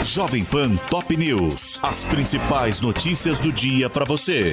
Jovem Pan Top News. As principais notícias do dia para você.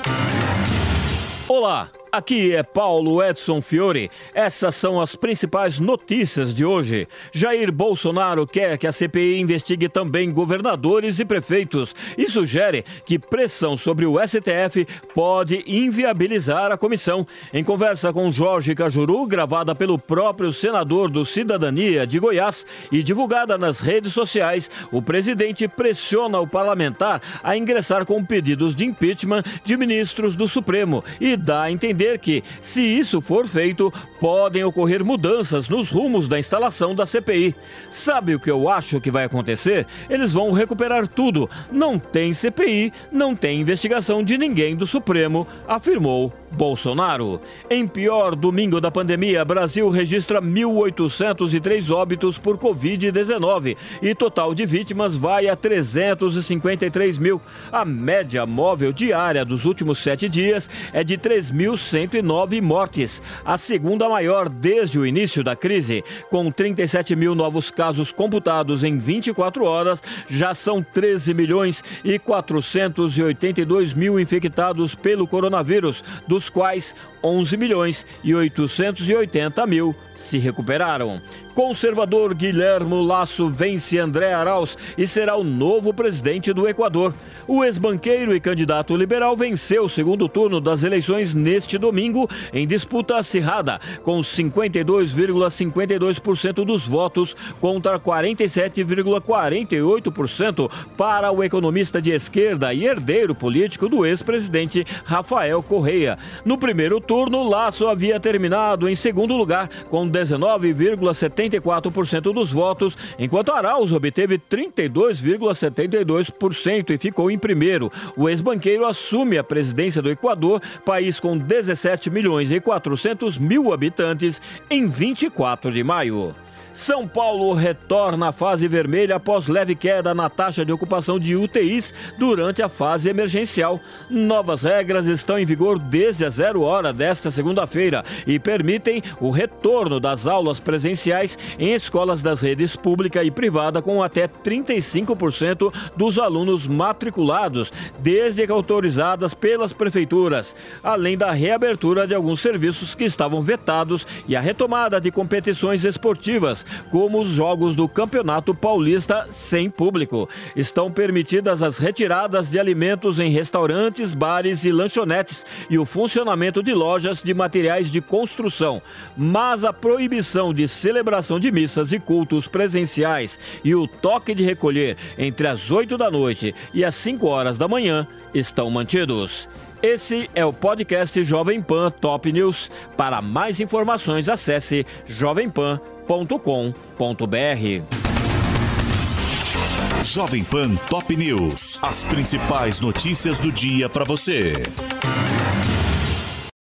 Olá, aqui é Paulo Edson Fiore. Essas são as principais notícias de hoje. Jair Bolsonaro quer que a CPI investigue também governadores e prefeitos e sugere que pressão sobre o STF pode inviabilizar a comissão. Em conversa com Jorge Cajuru, gravada pelo próprio senador do Cidadania de Goiás e divulgada nas redes sociais, o presidente pressiona o parlamentar a ingressar com pedidos de impeachment de ministros do Supremo e dá a entender que, se isso for feito, podem ocorrer mudanças nos rumos da instalação da CPI. Sabe o que eu acho que vai acontecer? Eles vão recuperar tudo. Não tem CPI, não tem investigação de ninguém do Supremo, afirmou Bolsonaro. Em pior domingo da pandemia, Brasil registra 1.803 óbitos por Covid-19 e total de vítimas vai a 353 mil. A média móvel diária dos últimos 7 dias é de 3.109 mortes, a segunda maior desde o início da crise. Com 37 mil novos casos computados em 24 horas, já são 13 milhões e 482 mil infectados pelo coronavírus, dos quais 11 milhões e 880 mil se recuperaram. Conservador Guilherme Lasso vence André Arauz e será o novo presidente do Equador. O ex-banqueiro e candidato liberal venceu o segundo turno das eleições neste domingo em disputa acirrada, com 52,52% dos votos contra 47,48% para o economista de esquerda e herdeiro político do ex-presidente Rafael Correa. No primeiro turno, Lasso havia terminado em segundo lugar, com 19,74% dos votos, enquanto Arauz obteve 32,72% e ficou em primeiro. O ex-banqueiro assume a presidência do Equador, país com 17 milhões e 400 mil habitantes, em 24 de maio. São Paulo retorna à fase vermelha após leve queda na taxa de ocupação de UTIs durante a fase emergencial. Novas regras estão em vigor desde a 0 hora desta segunda-feira e permitem o retorno das aulas presenciais em escolas das redes pública e privada com até 35% dos alunos matriculados, desde que autorizadas pelas prefeituras, além da reabertura de alguns serviços que estavam vetados e a retomada de competições esportivas, como os jogos do Campeonato Paulista sem público. Estão permitidas as retiradas de alimentos em restaurantes, bares e lanchonetes e o funcionamento de lojas de materiais de construção. Mas a proibição de celebração de missas e cultos presenciais e o toque de recolher entre as 8 da noite e as 5 horas da manhã estão mantidos. Esse é o podcast Jovem Pan Top News. Para mais informações, acesse jovempan.com.br. Jovem Pan Top News. As principais notícias do dia para você.